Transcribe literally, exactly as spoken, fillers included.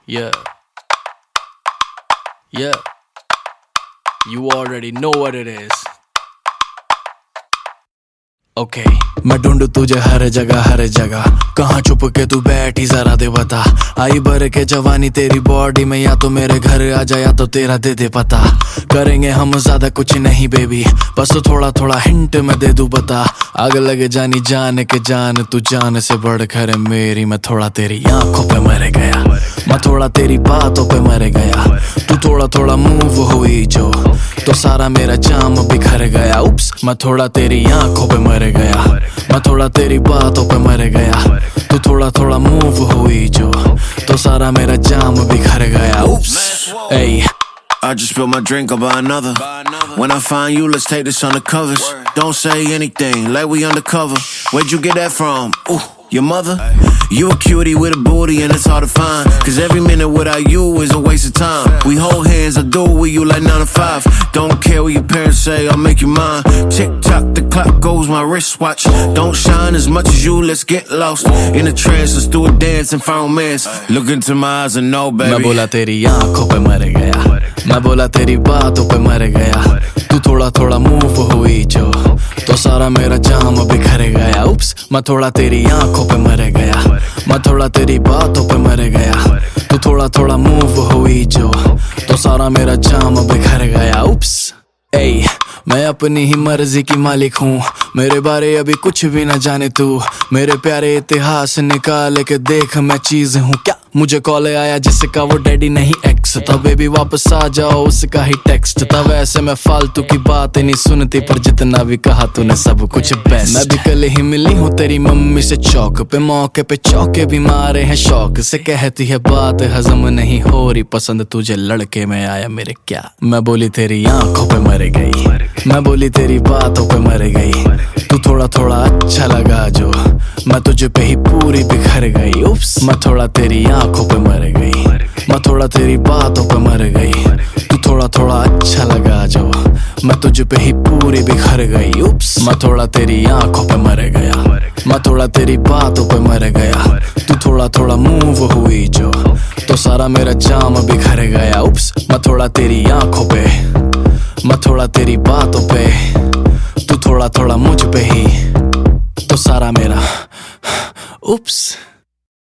Yeah. Yeah. You already know what it is. Okay. मैं ढूंढू तुझे हर जगह हर जगह, कहाँ छुप के तू बैठी जरा दे बता। आई भर के जवानी तेरी बॉडी में, या तो मेरे घर आ जा या तो तेरा दे दे पता। करेंगे हम ज्यादा कुछ नहीं बेबी, बस थोड़ा थोड़ा हिंट मैं दे दूं बता। आग लगे जानी जान के जान, तू जान से बढ़कर है मेरी। मैं थोड़ा तेरी आंखों पे मर गया, मैं थोड़ा तेरी बातों पे मर गया। तू थोड़ा थोड़ा मूव हुई जो, तो सारा मेरा जाम बिखर गया। उप्स, मैं थोड़ा तेरी आंखों पे मर गया, मैं थोड़ा तेरी बातों पे मर गया। तू थोड़ा थोड़ा मूव हुई जो, तो सारा मेरा जाम बिखर गया। उप्स, hey. I just spilled my drink about another. When I find you, let's take this on the covers. Don't say anything, like we undercover. Where'd you get that from? Ooh, your mother? You a cutie with a booty and it's hard to find, cause every minute without you is a waste of time. We hold hands, I do with you like nine to five. Don't care what your parents say, I'll make you mine. Tick tock, the clock goes, my wristwatch don't shine as much as you, let's get lost in a trance. Let's do a dance and find romance. Look into my eyes and know, baby. मैं बोला तेरी आंखों पे मर गया, मैं बोला तेरी बातों पे मर गया। तू थोड़ा थोड़ा मूव हुई जो, तो सारा मेरा जाम बिखर गया। उप्स, मैं थोड़ा तेरी आंखों पे मर गया, मैं थोड़ा तेरी बातों पे मर गया। तू थोड़ा थोड़ा मूव हुई जो, तो सारा मेरा जाम बिखर गया। उप्स, ए मैं अपनी ही मर्जी की मालिक हूँ, मेरे बारे अभी कुछ भी न जाने तू। मेरे प्यारे इतिहास निकाल के देख, मैं चीज हूँ क्या। मुझे कॉल आया जिसका वो डैडी नहीं एक्स था, बेबी वापस आ जाओ उसका ही टेक्स्ट था। वैसे मैं फालतू की बात नहीं सुनती, पर जितना भी कहा तूने सब कुछ बेस्ट। मैं भी कल ही मिली हूँ तेरी मम्मी से चौक पे, मौके पे चौके भी मारे हैं शौक से। कहती है बात हजम नहीं हो रही, पसंद तुझे लड़के में आया मेरे क्या। मैं बोली तेरी आंखों पे मर गई, मैं बोली तेरी बातों पे मर गई। तू थोड़ा थोड़ा अच्छा लगा जो, मैं तुझे पे ही पूरी बिखर गई। उप्स, मैं थोड़ा तेरी आंखों पे मर गई, मैं थोड़ा तेरी बातों पे मर गई। तू थोड़ा थोड़ा अच्छा लगा जो, मैं तुझे पे ही पूरी बिखर गई। उप्स, मैं थोड़ा तेरी आंखों पे मर गया, मैं थोड़ा तेरी बातों पे मर गया। तू थोड़ा थोड़ा मूव हुई जो, तो सारा मेरा जाम बिखर गया। उप्स, मैं थोड़ा तेरी आंखों पे, मैं थोड़ा तेरी बातों पे, तू थोड़ा थोड़ा मुझ पे ही, तो सारा मेरा उप्स।